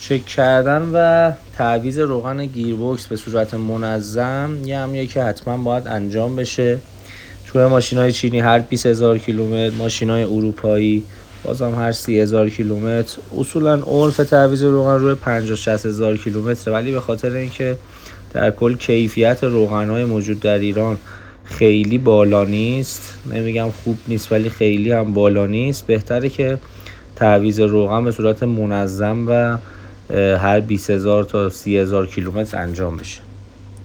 چک کردن و تعویض روغن گیربکس به صورت منظم یه امریه که حتما باید انجام بشه. توی ماشین‌های چینی هر 20,000 کیلومتر، ماشین‌های اروپایی بازم هر 30,000 کیلومتر. اصولا عرف تعویض روغن روی 50-60,000 کیلومتر، ولی به خاطر اینکه در کل کیفیت روغن‌های موجود در ایران خیلی بالا نیست، نمیگم خوب نیست ولی خیلی هم بالا نیست، بهتره که تعویض روغن به صورت منظم و هر 20,000 تا 30,000 کیلومتر انجام بشه.